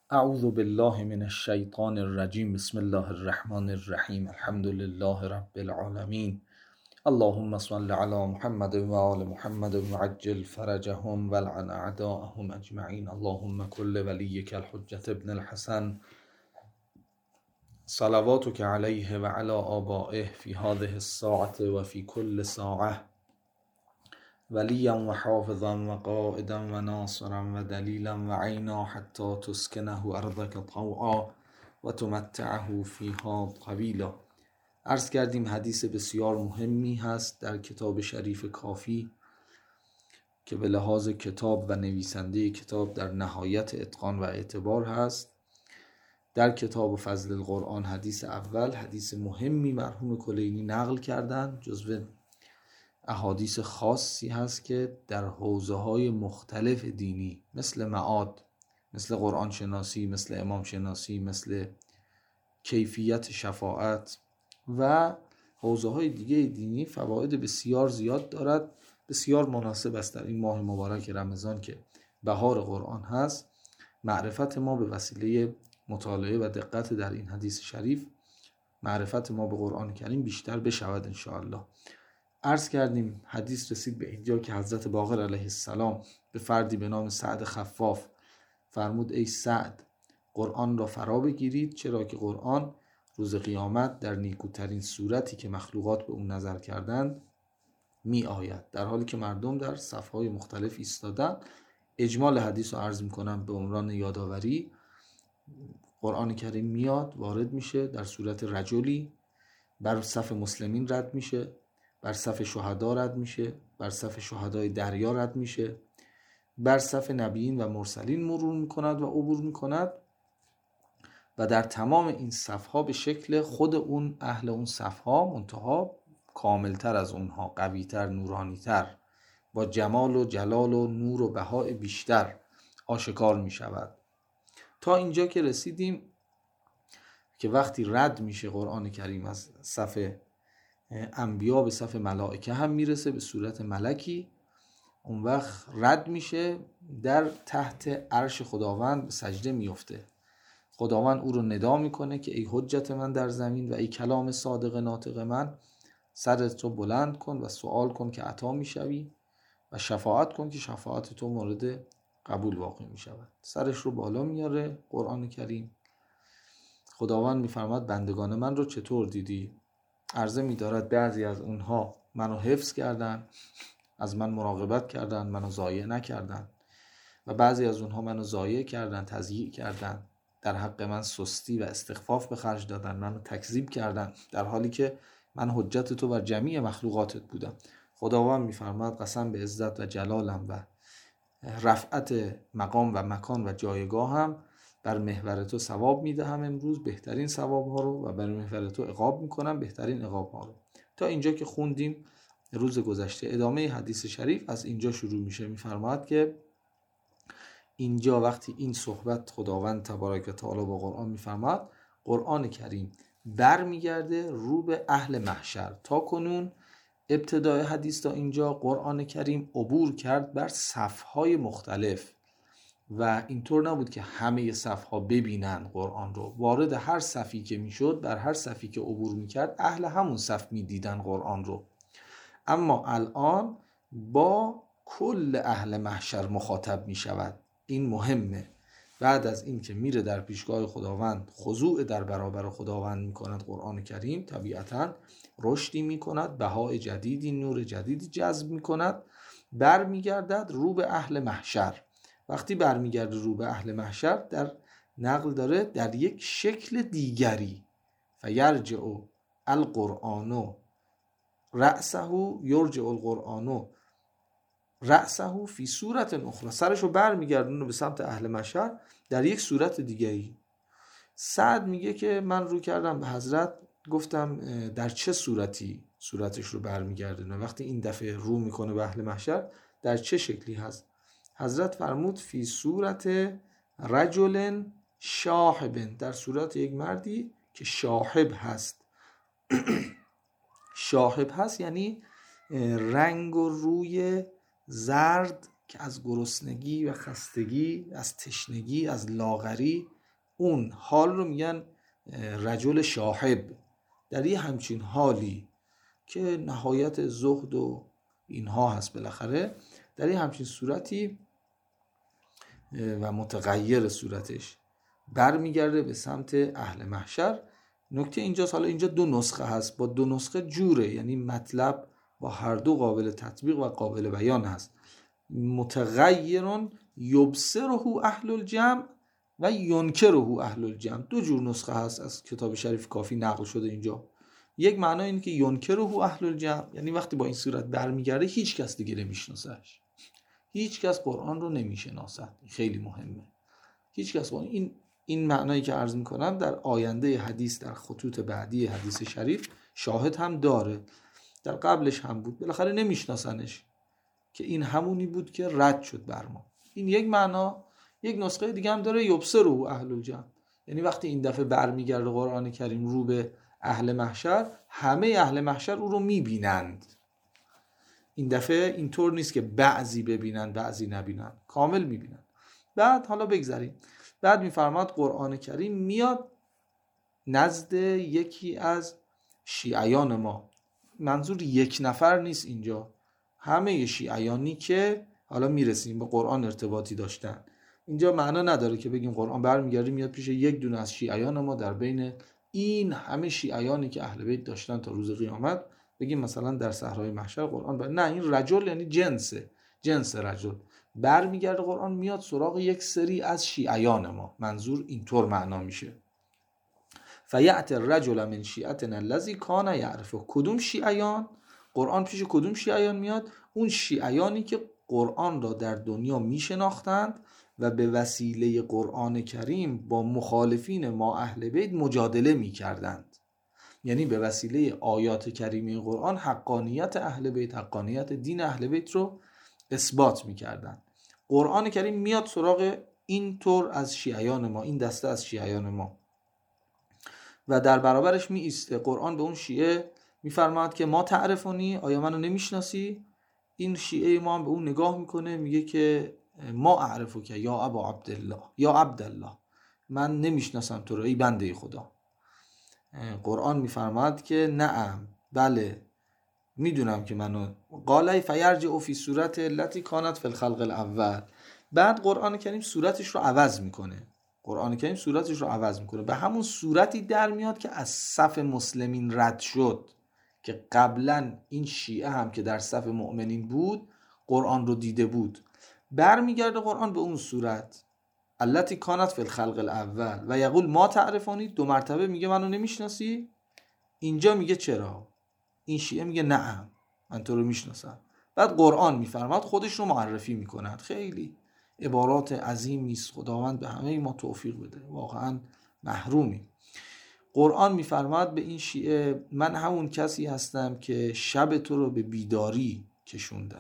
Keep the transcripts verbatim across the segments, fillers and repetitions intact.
اعوذ بالله من الشیطان الرجیم. بسم الله الرحمن الرحیم. الحمد لله رب العالمین. اللهم صل علی محمد و آل محمد وعجل فرجهم ولعن اعداءهم اجمعین. اللهم كل ولیک الحجة ابن الحسن صلواتك علیه و علی آبائه فی هذه الساعة و فی کل ساعة ولیا و حافظا و قائدا و ناصرا و دلیلا و عینا حتی تسکنه ارضک طوعا و تمتعه فیها طویلا. عرض کردیم حدیث بسیار مهمی هست در کتاب شریف کافی که به لحاظ کتاب و نویسنده کتاب در نهایت اتقان و اعتبار هست. در کتاب فضل القرآن حدیث اول، حدیث مهمی مرحوم کلینی نقل کردن، جزو احادیث خاصی هست که در حوزه‌های مختلف دینی مثل معاد، مثل قرآن شناسی، مثل امام شناسی، مثل کیفیت شفاعت و حوزه‌های دیگه دینی فواید بسیار زیاد دارد. بسیار مناسب است در این ماه مبارک رمضان که بهار قرآن هست، معرفت ما به وسیله مطالعه و دقت در این حدیث شریف، معرفت ما به قرآن کریم بیشتر بشود ان شاء الله. عرض کردیم حدیث رسید به اینجا که حضرت باقر علیه السلام به فردی به نام سعد خفاف فرمود ای سعد، قرآن را فرا بگیرید، چرا که قرآن روز قیامت در نیکوترین صورتی که مخلوقات به اون نظر کردند می آید. در حالی که مردم در صفهای مختلف ایستادن. اجمال حدیث رو عرض میکنم به عنوان یادآوری. قرآن کریم میاد، وارد میشه در صورت رجلی، بر صف مسلمین رد میشه، بر صف شهدا رد میشه، بر صف شهدای دریا رد میشه، بر صف نبیین و مرسلین مرور میکند و عبور میکند و در تمام این صفها به شکل خود اون اهل اون صفها، منتها کاملتر از اونها، قویتر، نورانیتر، با جمال و جلال و نور و بهاء بیشتر آشکار میشود. تا اینجا که رسیدیم که وقتی رد میشه قرآن کریم از صف انبیا به صف ملائکه هم میرسه به صورت ملکی، اون وقت رد میشه، در تحت عرش خداوند به سجده میفته. خداوند او رو ندا میکنه که ای حجت من در زمین و ای کلام صادق ناطق من، سرت رو بلند کن و سوال کن که عطا میشوی و شفاعت کن که شفاعت تو مورد قبول واقع میشود. سرش رو بالا میاره قرآن کریم. خداوند میفرماد بندگان من رو چطور دیدی؟ عرضه می‌دارد بعضی از اونها منو حفظ کردن، از من مراقبت کردن، منو ضایع نکردن، و بعضی از اونها منو ضایع کردن، تضییع کردن، در حق من سستی و استخفاف به خرج دادن، منو تکذیب کردن، در حالی که من حجت تو بر جمیع مخلوقاتت بودم. خداوند می‌فرماد قسم به عزت و جلالم و رفعت مقام و مکان و جایگاه هم، بر محور تو ثواب میدهم امروز بهترین ثواب ها رو، و بر محور تو عقاب میکنم بهترین عقاب ها رو. تا اینجا که خوندیم روز گذشته. ادامه حدیث شریف از اینجا شروع میشه. میفرماید که اینجا وقتی این صحبت خداوند تبارک و تعالی با قرآن میفرماید، قرآن کریم بر میگرده رو به اهل محشر. تا کنون ابتدای حدیث تا اینجا قرآن کریم عبور کرد بر صفهای مختلف و اینطور نبود که همه صفها ببینن قرآن رو. وارد هر صفی که میشد، بر هر صفی که عبور میکرد، اهل همون صف میدیدن قرآن رو. اما الان با کل اهل محشر مخاطب میشود. این مهمه. بعد از این که میره در پیشگاه خداوند، خضوع در برابر خداوند میکند قرآن کریم، طبیعتاً رشدی میکند، بهاء جدیدی، نور جدیدی جذب میکند، بر میگردد رو به اهل محشر. وقتی برمیگرده رو به اهل محشر، در نقل داره در یک شکل دیگری، فیرجع القرآن رأسه یرجع القرآن رأسه فی صورت اخرى، سرشو برمیگردونه به سمت اهل محشر در یک صورت دیگری. سعد میگه که من رو کردم به حضرت، گفتم در چه صورتی صورتش رو برمیگردونه؟ وقتی این دفعه رو میکنه به اهل محشر در چه شکلی هست؟ حضرت فرمود فی صورت رجل شاحب، در صورت یک مردی که شاحب هست. شاحب هست یعنی رنگ و روی زرد که از گرسنگی و خستگی، از تشنگی، از لاغری اون حال رو میگن رجل شاحب، در یه همچین حالی که نهایت زهد و اینها هست بالاخره، در یه همچین صورتی و متغیر صورتش برمیگرده به سمت اهل محشر. نکته اینجاست، حالا اینجا دو نسخه هست، با دو نسخه جوره، یعنی مطلب با هر دو قابل تطبیق و قابل بیان هست. متغیرون یبصره اهل الجمع و ینکره اهل الجمع، دو جور نسخه هست از کتاب شریف کافی نقل شده اینجا. یک معنی اینه که ینکره اهل الجمع، یعنی وقتی با این صورت برمیگرده هیچ کس دیگه نمیشناسهش، هیچ کس قرآن رو نمیشناسد. خیلی مهمه، هیچ کس قرآن. این این معنایی که عرض میکنم در آینده حدیث، در خطوط بعدی حدیث شریف شاهد هم داره، در قبلش هم بود، بالاخره نمیشناسنش که این همونی بود که رد شد بر ما. این یک معنا. یک نسخه دیگه هم داره یبصره اهل الجمع، یعنی وقتی این دفعه برمیگرده قرآن کریم رو به اهل محشر، همه اهل محشر او رو میبینند. این دفعه اینطور نیست که بعضی ببینند بعضی نبینند، کامل میبینند. بعد حالا بگذاریم، بعد میفرماد قرآن کریم میاد نزد یکی از شیعیان ما. منظور یک نفر نیست اینجا، همه شیعیانی که حالا میرسیم به قرآن ارتباطی داشتن. اینجا معنا نداره که بگیم قرآن برمیگرده میاد پیش یک دونه از شیعیان ما، در بین این همه شیعیانی که اهل بیت داشتن تا روز قیامت بگیم مثلا در صحرای محشر قرآن بر... نه، این رجل یعنی جنسه، جنس رجل. برمیگرده قرآن میاد سراغ یک سری از شیعیان ما، منظور اینطور معنا میشه. فیأت الرجل من شیعتنا الذی کان یعرفه. کدوم شیعیان؟ قرآن پیش کدوم شیعیان میاد؟ اون شیعیانی که قرآن را در دنیا میشناختند و به وسیله قرآن کریم با مخالفین ما اهل بیت مجادله میکردند، یعنی به وسیله آیات کریمه قرآن حقانیت اهل بیت، حقانیت دین اهل بیت رو اثبات میکردند. قرآن کریم میاد سراغ این طور از شیعیان ما، این دسته از شیعیان ما، و در برابرش می ایسته. قرآن به اون شیعه میفرماد که ما تعرفونی، آیا منو نمیشناسی؟ این شیعه ما هم به اون نگاه میکنه، میگه که ما اعرفو که یا ابا عبدالله، یا عبدالله، من نمیشناسم تو رو ای بنده خدا. قرآن میفرماد که نعم، بله میدونم که منو. قال فیرجع فی صورت التي کانت فی الخلق الاول. بعد قرآن کریم صورتش رو عوض میکنه، قرآن کریم صورتش رو عوض میکنه به همون صورتی در میاد که از صف مسلمین رد شد، که قبلا این شیعه هم که در صف مؤمنین بود قرآن رو دیده بود. برمیگرده قرآن به اون صورت التي کانت فی الخلق الاول و یقول ما تعرفونی، دو مرتبه میگه منو نمیشناسی. اینجا میگه چرا؟ این شیعه میگه نعم من تو رو میشناسم. بعد قرآن میفرماد خودش رو معرفی میکند. خیلی عبارات عظیمی است، خداوند به همه ما توفیق بده، واقعا محرومی. قرآن میفرماد به این شیعه من همون کسی هستم که شب تو رو به بیداری کشوندم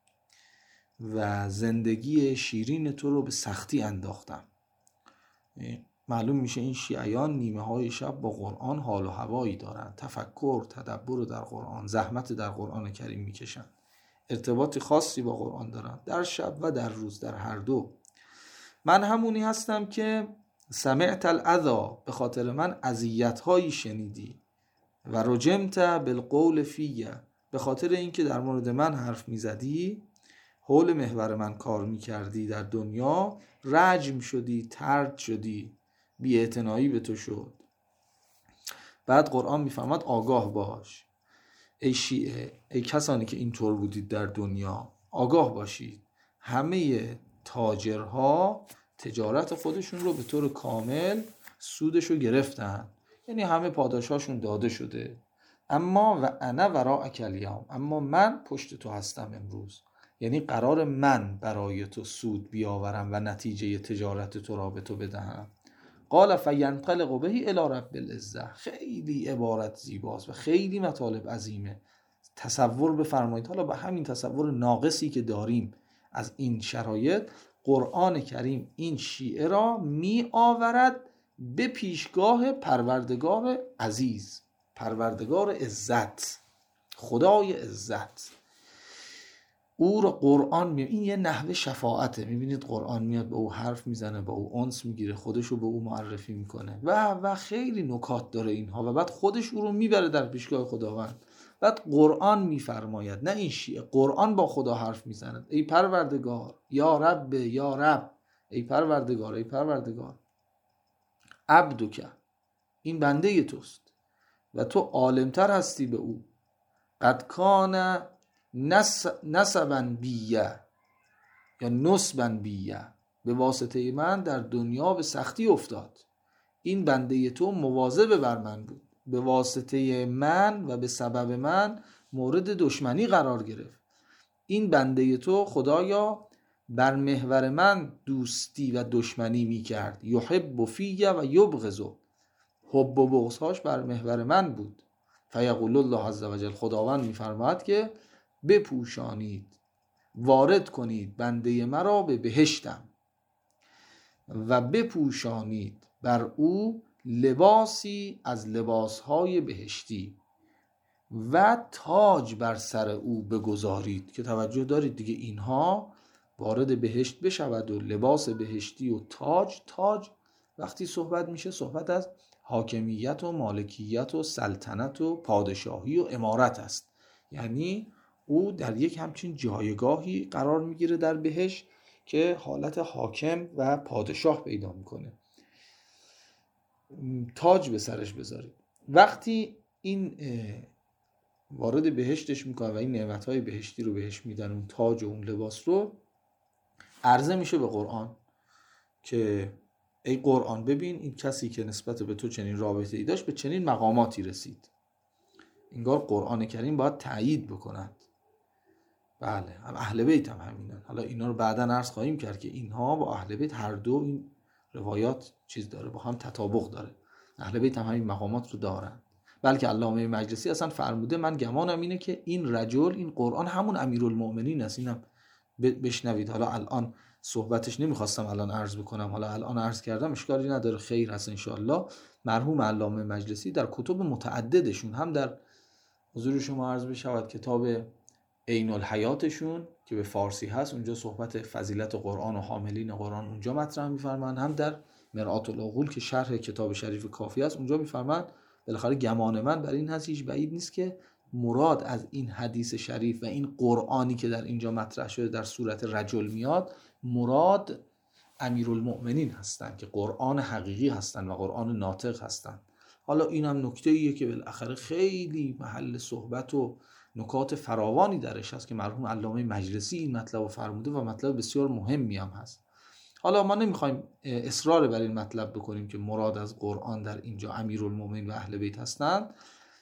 و زندگی شیرین تو رو به سختی انداختم. معلوم میشه این شیعیان نیمه های شب با قرآن حال و هوایی دارن، تفکر، تدبر رو در قرآن، زحمت در قرآن کریم میکشن، ارتباط خاصی با قرآن دارن در شب و در روز، در هر دو. من همونی هستم که سمعت الاذی، به خاطر من اذیت هایی شنیدی، و رجمت بالقول فیه، به خاطر اینکه در مورد من حرف میزدی، حول محور من کار میکردی در دنیا، رجم شدی، طرد شدی، بی‌اعتنایی به تو شد. بعد قرآن میفرماد آگاه باش ای شیعه، ای کسانی که اینطور بودید در دنیا، آگاه باشید همه تاجرها تجارت خودشون رو به طور کامل سودشو گرفتن، یعنی همه پاداشاشون داده شده. اما و انا وراءک الیوم، اما من پشت تو هستم امروز، یعنی قرار من برای تو سود بیاورم و نتیجه تجارت تو را به تو بدهم. قال فینطلق به الی رب العزه. خیلی عبارت زیباست و خیلی مطالب عظیمه. تصور بفرمایید، حالا به همین تصور ناقصی که داریم از این شرایط، قرآن کریم این شیعه را می آورد به پیشگاه پروردگار عزیز، پروردگار عزت، خدای عزت. او رو قرآن می... این یه نحوه شفاعته. میبینید قرآن میاد به او حرف میزنه، با او انس میگیره، خودش رو به او معرفی میکنه و و خیلی نکات داره اینها و بعد خودش او رو میبره در پیشگاه خداوند. بعد قرآن میفرماید، نه این شیعه، قرآن با خدا حرف میزند: ای پروردگار، یا رب یا رب، ای پروردگار ای پروردگار، عبدک، این بنده توست و تو عالمتر هستی به او، قد کان نس... نسبن بیه یا نسبن بیه، به واسطه من در دنیا به سختی افتاد. این بنده تو مواظب بر من بود، به واسطه من و به سبب من مورد دشمنی قرار گرفت. این بنده تو خدایا بر محور من دوستی و دشمنی می کرد. یحب فیه و یبغض، حب و بغضهاش بر محور من بود. فیقول الله عز وجل، خداوند میفرماید که بپوشانید، وارد کنید بنده مرا به بهشتم و بپوشانید بر او لباسی از لباسهای بهشتی و تاج بر سر او بگذارید. که توجه دارید دیگه، اینها وارد بهشت بشود و لباس بهشتی و تاج. تاج وقتی صحبت میشه صحبت از حاکمیت و مالکیت و سلطنت و پادشاهی و امارت است. یعنی او در یک همچین جایگاهی قرار میگیره در بهشت که حالت حاکم و پادشاه پیدا میکنه. تاج به سرش بذارید. وقتی این وارد بهشتش میکنه و این نعمتهای بهشتی رو بهش میدن، اون تاج و اون لباس رو، عرضه میشه به قرآن که ای قرآن ببین این کسی که نسبت به تو چنین رابطه ای داشت به چنین مقاماتی رسید. انگار قرآن کریم باید تأیید بکند. بله، هم اهل بیت هم همینن. حالا اینا رو بعداً عرض خواهیم کرد که اینها با اهل بیت هر دو این روایات چیز داره، با هم تطابق داره. اهل بیت هم همین مقامات رو دارن. بلکه علامه مجلسی اصلا فرموده، من گمانم اینه که این رجل، این قرآن همون امیرالمؤمنین است. اینم بشنوید. حالا الان صحبتش نمیخواستم الان عرض بکنم، حالا الان عرض کردم، اشکالی نداره، خیر هست انشاءالله. مرحوم علامه مجلسی در کتب متعددشون، هم در حضور شما عرض بشود کتاب عین الحیاتشون که به فارسی هست، اونجا صحبت فضیلت قرآن و حاملین قرآن اونجا مطرح میفرمان، هم در مرآت العقول که شرح کتاب شریف کافی است اونجا میفرمان بالاخره گمان من بر این هست هیچ بعید نیست که مراد از این حدیث شریف و این قرآنی که در اینجا مطرح شده در صورت رجل میاد، مراد امیرالمؤمنین هستند که قرآن حقیقی هستند و قرآن ناطق هستند. حالا اینم نکته ایه که بالاخره خیلی محل صحبت و نکات فراوانی درش هست که مرحوم علامه مجلسی این مطلب رو فرموده و مطلب بسیار مهمی هم هست. حالا ما نمیخوایم اصرار بر این مطلب بکنیم که مراد از قرآن در اینجا امیرالمؤمنین و اهل بیت هستند،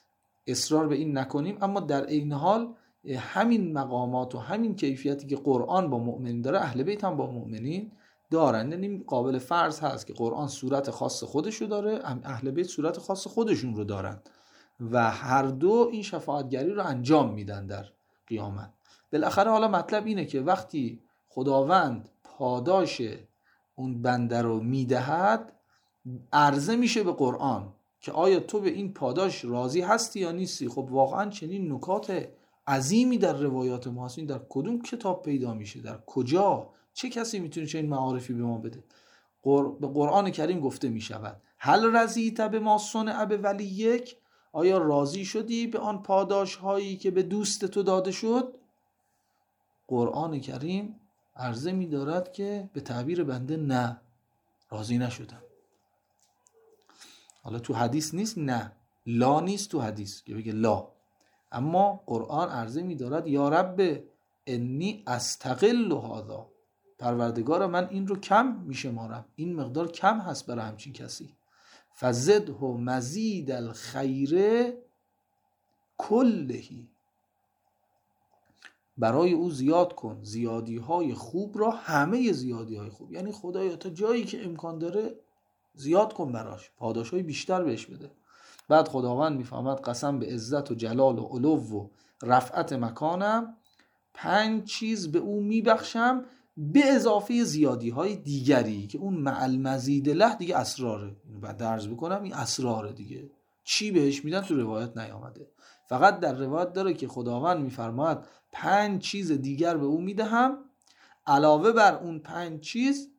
اصرار به این نکنیم، اما در این حال همین مقامات و همین کیفیتی که قرآن با مؤمنین داره اهل بیت هم با مؤمنین دارن. یعنی قابل فرض هست که قرآن صورت خاص خودشو داره، اهل بیت صورت خاص خودشون رو دارن و هر دو این شفاعتگری رو انجام میدن در قیامت. بالاخره حالا مطلب اینه که وقتی خداوند پاداش اون بنده رو میدهد، عرضه میشه به قرآن که آیا تو به این پاداش راضی هستی یا نیستی. خب واقعا چنین نکات عظیمی در روایات ما هست. این در کدوم کتاب پیدا میشه؟ در کجا؟ چه کسی میتونه چنین معارفی به ما بده؟ قر... به قرآن کریم گفته میشود هل رضیت بما صنع بولیک، آیا راضی شدی به آن پاداش هایی که به دوست تو داده شد؟ قرآن کریم عرضه می دارد که به تعبیر بنده نه، راضی نشدم. حالا تو حدیث نیست، نه، لا نیست تو حدیث که بگه لا، اما قرآن عرضه می دارد یا رب انی استقل هذا، پروردگار من این رو کم می شمارم، این مقدار کم هست برای همچین کسی. فزده مزید الخیر کلهی، برای او زیاد کن زیادی های خوب را، همه زیادی های خوب. یعنی خدایا تا جایی که امکان داره زیاد کن براش، پاداش های بیشتر بهش بده. بعد خداوند میفهمد قسم به عزت و جلال و علو و رفعت مکانم، پنج چیز به او میبخشم به اضافه زیادی های دیگری که اون مع المزید له دیگه اسراره. بعد درز بکنم این اسراره دیگه، چی بهش میدن تو روایت نیامده. فقط در روایت داره که خداوند میفرماید پنج چیز دیگر به او میدهم، علاوه بر اون پنج چیز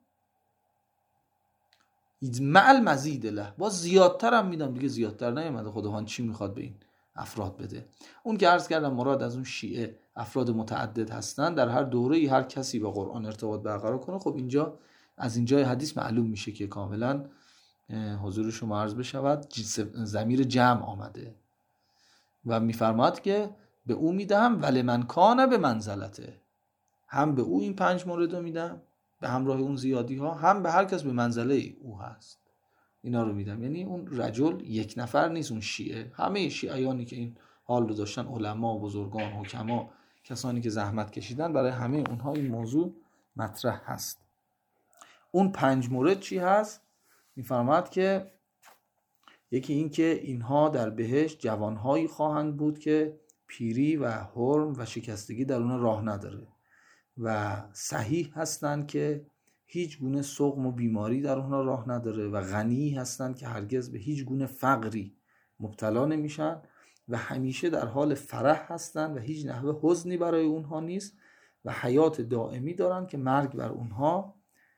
مع المزید له، باز زیادتر هم میدم. دیگه زیادتر نیامده خداوند چی میخواد به این افراد بده. اون که عرض کردم مراد از اون شیعه افراد متعدد هستن، در هر دوره‌ای هر کسی با قرآن ارتباط برقرار کنه. خب اینجا از اینجای حدیث معلوم میشه که کاملا حضور شما عرض بشود ضمیر جمع آمده و میفرماد که به او میدهم ولی من کانه به منزلته، هم به او این پنج مورد رو میدم به همراه اون زیادی ها، هم به هر کس به منزله او هست اینا رو میدم. یعنی اون رجل یک نفر نیست، اون شیعه، همه شیعیانی که این حال رو داشتن، علما، بزرگان، حکما، کسانی که زحمت کشیدن، برای همه اونها این موضوع مطرح هست. اون پنج مورد چی هست؟ میفرماد که یکی این که اینها در بهشت جوانهایی خواهند بود که پیری و حرم و شکستگی در اون راه نداره و صحیح هستند که هیچ گونه سقم و بیماری در اونها راه نداره و غنی هستند که هرگز به هیچ گونه فقری مبتلا نمیشن و همیشه در حال فرح هستند و هیچ نحوه حزنی برای اونها نیست و حیات دائمی دارن که مرگ بر اونها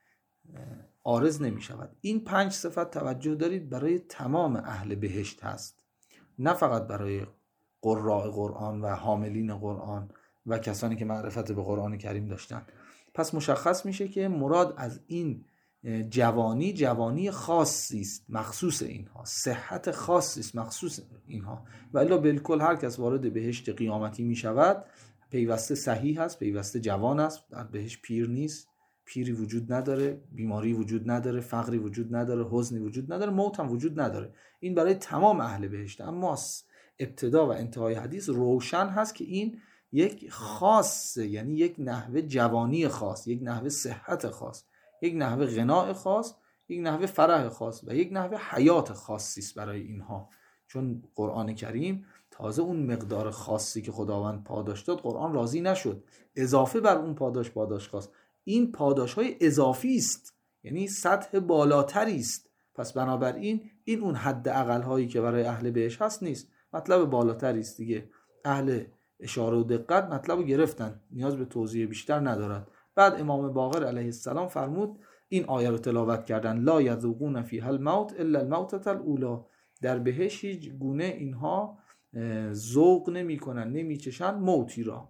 عارض نمی شود. این پنج صفت توجه دارید برای تمام اهل بهشت هست، نه فقط برای قراء قرآن و حاملین قرآن و کسانی که معرفت به قرآن کریم داشتن. پس مشخص میشه که مراد از این جوانی جوانی خاصی است مخصوص اینها، صحت خاصی است مخصوص اینها، و الا بالکل هر کس وارد بهشت قیامتی میشود پیوسته صحیح است، پیوسته جوان است، در بهشت پیر نیست، پیری وجود نداره، بیماری وجود نداره، فقری وجود نداره، حزنی وجود نداره، موت هم وجود نداره. این برای تمام اهل بهشت. اما ابتدا و انتهای حدیث روشن هست که این یک خاصه، یعنی یک نحوه جوانی خاص، یک نحوه صحت خاص، یک نحوه غناء خاص، یک نحوه فرح خاص و یک نحوه حیات خاصی است برای اینها. چون قرآن کریم تازه اون مقدار خاصی که خداوند پاداش داد قرآن راضی نشد، اضافه بر اون پاداش پاداش خواست. این پاداش های اضافی است، یعنی سطح بالاتری است. پس بنابراین این اون حد اقل هایی که برای اهل بهشت هست نیست، مطلب بالاتری است دیگه. اهل اشاره و دقت مطلب رو گرفتن، نیاز به توضیح بیشتر ندارد. بعد امام باقر علیه السلام فرمود، این آیه رو تلاوت کردن، لا یذوقون فیها الموت الا الموتة الاولی، در بهشت هیچ گونه اینها ذوق نمی کنن، نمی چشن موتی را،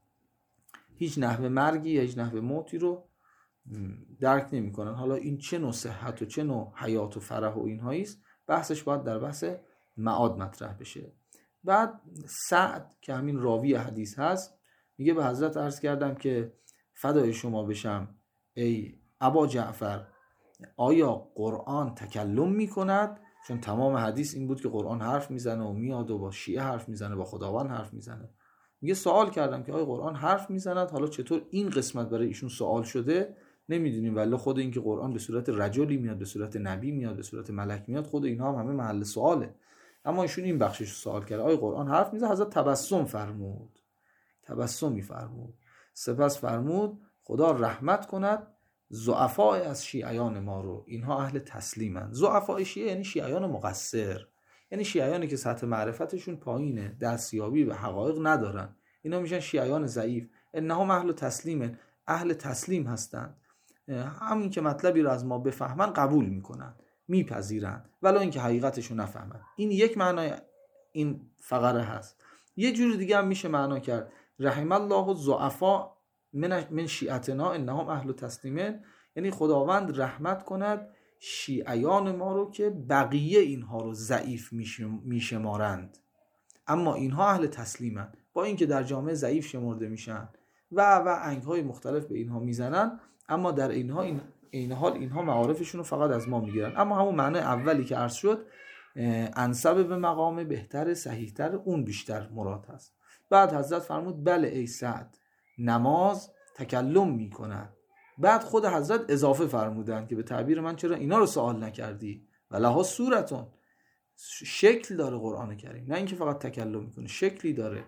هیچ نحوه مرگی یا هیچ نحوه موتی رو درک نمی کنن. حالا این چه نوع صحت و چه نوع حیات و فرح و اینهایی است، بحثش باید در بحث معاد مطرح بشه. بعد سعد که همین راوی حدیث هست میگه به حضرت عرض کردم که فدای شما بشم ای ابا جعفر، آیا قرآن تکلم میکند؟ چون تمام حدیث این بود که قرآن حرف میزنه و میاد و با شیعه حرف میزنه، با خداوند حرف میزنه. میگه سوال کردم که آیا قرآن حرف میزند؟ حالا چطور این قسمت برای ایشون سوال شده نمیدونیم، ولی خود این که قرآن به صورت رجلی میاد، به صورت نبی میاد، به صورت ملک میاد، خود اینها هم همه محل سواله. اما ایشون این بخشش رو سوال کرد، آیا قرآن حرف میزنه؟ حضرت تبسم فرمود، تبسمی فرمود، سپس فرمود خدا رحمت کند ضعفاء از شیعیان ما رو، اینها اهل تسلیمن. ضعفاء شیعه یعنی شیعیان مقصر، یعنی شیعیانی که سطح معرفتشون پایینه، دستیابی به حقایق ندارن، اینا میشن شیعیان ضعیف. انهم اهل تسلیمن، اهل تسلیم هستند، همین که مطلبی رو از ما بفهمن قبول میکنن، میپذیرن، ولو اینکه حقیقتشو نفهمن. این یک معنای این فقره هست. یه جور دیگه هم میشه معنا کرد رحم الله الضعفاء من من شیعتنا انهم اهل تسلیمن، یعنی خداوند رحمت کند شیعیان ما رو که بقیه اینها رو ضعیف میشمارند اما اینها اهل تسلیمن، با اینکه در جامعه ضعیف شمرده میشن و و انگهای مختلف به اینها میزنن، اما در اینها این این حال اینها معارفشون رو فقط از ما میگیرن. اما همون معنی اولی که عرض شد، انسب به مقام بهتر صحیحتر، اون بیشتر مراد هست. بعد حضرت فرمود بله ای سعد، نماز تکلم میکند. بعد خود حضرت اضافه فرمودن که به تعبیر من چرا اینا رو سوال نکردی؟ ولها صورتون، شکل داره قرآن کریم، نه اینکه فقط تکلم میکنه، شکلی داره.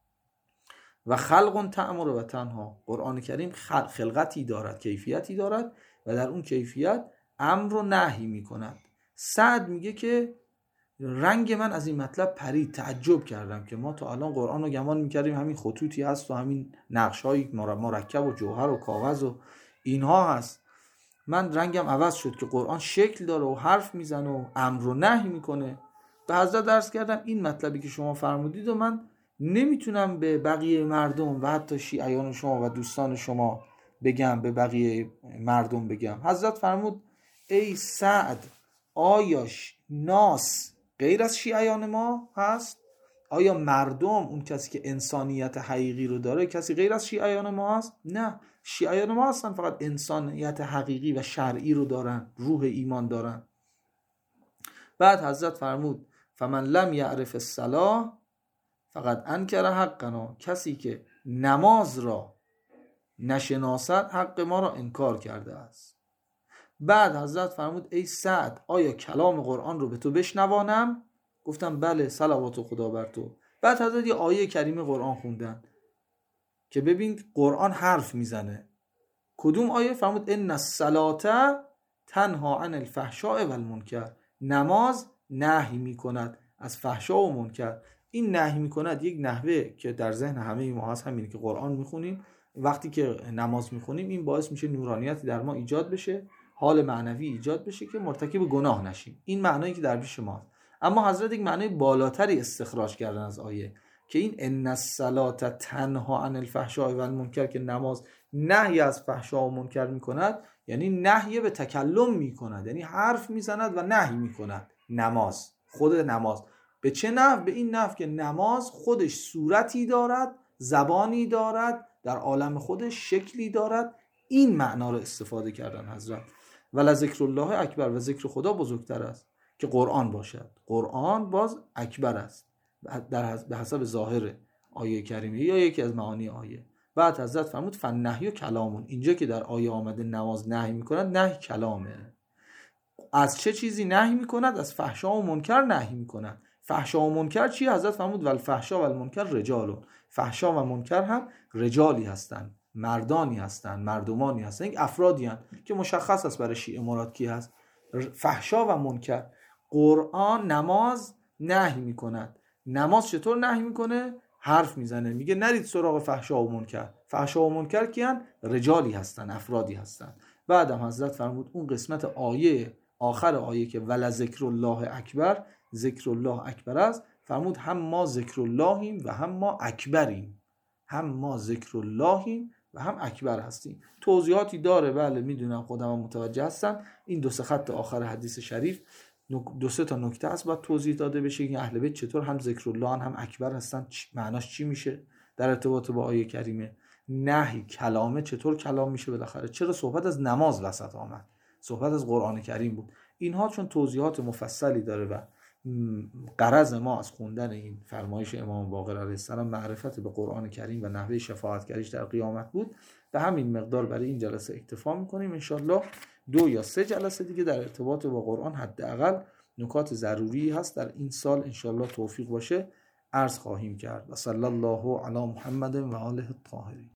و خلق تأمر و تنها، قرآن کریم خلقتی دارد، کیفیتی دارد و در اون کیفیت امر و نهی میکند. سعد میگه که رنگ من از این مطلب پرید، تعجب کردم که ما تا الان قرآن رو گمان میکردیم همین خطوطی هست و همین نقش‌های مرکب و جوهر و کاغذ و اینها هست. من رنگم عوض شد که قرآن شکل داره و حرف میزنه و امر و نهی میکنه. به حضرت درس کردم این مطلبی که شما فرمودید و من نمیتونم به بقیه مردم و حتی شیعیان شما و دوستان شما بگم، به بقیه مردم بگم. حضرت فرمود ای سعد، آیا ناس غیر از شیعیان ما هست؟ آیا مردم، اون کسی که انسانیت حقیقی رو داره، کسی غیر از شیعیان ما هست؟ نه، شیعیان ما هستن فقط انسانیت حقیقی و شرعی رو دارن، روح ایمان دارن. بعد حضرت فرمود فمن لم یعرف الصلاة فقط انکر حقنا، کسی که نماز را نشناسد حق ما را انکار کرده است. بعد حضرت فرمود ای سعد، آیا کلام قرآن رو به تو بشنوانم؟ گفتم بله، صلوات خدا بر تو. بعد حضرت یه آیه کریم قرآن خوندن که ببین قرآن حرف میزنه. کدوم آیه؟ فرمود ان الصلاة تنها عن الفحشاء والمنکر، نماز نهی میکند از فحشا و منکر. این نهی میکند یک نحوه که در ذهن همه ما هست، همینه که قرآن میخونیم، وقتی که نماز میخونیم این باعث میشه نورانیتی در ما ایجاد بشه، حال معنوی ایجاد بشه که مرتکب گناه نشیم. این معنایی که در پیش ما هست. اما حضرت یک معنای بالاتری استخراج کردن از آیه که این ان الصلاة تنها عن الفحشاء والمنکر، که نماز نهی از فحشا و منکر میکند، یعنی نهی به تکلم میکند، یعنی حرف میزند و نهی میکند. نماز، خود نماز به چه نحو؟ به این نحو که نماز خودش صورتی دارد، زبانی دارد، در عالم خودش شکلی دارد. این معنا رو استفاده کردن حضرت. ولا ذکر الله اکبر، و ذکر خدا بزرگتر است که قرآن باشد. قرآن باز اکبر است در به حسب ظاهر آیه کریمه یا یکی از معانی آیه. بعد حضرت فرمود فالنهی و کلامون، اینجا که در آیه آمده نماز نهی میکند، نهی کلامه. از چه چیزی نهی میکند؟ از فحشا و منکر نهی میکند. فحشا و منکر چی؟ حضرت فرمود والفحشا والمنکر رجالون، فحشا و منکر هم رجالی هستند، مردانی هستند، مردمانی هستند، یک افرادی هستند که مشخص است برای شیعه مراد کی هست. فحشا و منکر. قرآن نماز نهی میکند. نماز چطور نهی میکنه؟ حرف میزنه، میگه نرید سراغ فحشا و منکر. فحشا و منکر کیان؟ رجالی هستن، افرادی هستن. بعدم حضرت فرمود اون قسمت آیه آخر آیه که ولا ذکر الله اکبر، ذکر الله اکبر است، فرمود هم ما ذکر اللهیم و هم ما اکبریم، هم ما ذکر اللهیم و هم اکبر هستیم. توضیحاتی داره، بله میدونم، خودم متوجه هستم. این دو سه خط آخر حدیث شریف دو سه تا نکته است باید توضیح داده بشه که اهل بیت چطور هم ذکر الله هم اکبر هستن، معناش چی میشه در ارتباط با آیه کریمه. نهی کلامه، چطور کلام میشه بالاخره؟ چرا صحبت از نماز وسط آمد؟ صحبت از قرآن کریم بود. اینها چون توضیحات مفصلی داره و غرض ما از خوندن این فرمایش امام باقر علیه السلام معرفت به قرآن کریم و نحوه شفاعتگریش در قیامت بود، به همین مقدار برای این جلسه اکتفا میکنیم. انشالله دو یا سه جلسه دیگه در ارتباط با قرآن حداقل نکات ضروری هست در این سال انشالله توفیق باشه عرض خواهیم کرد. و صلی الله علی محمد و آله الطاهرین.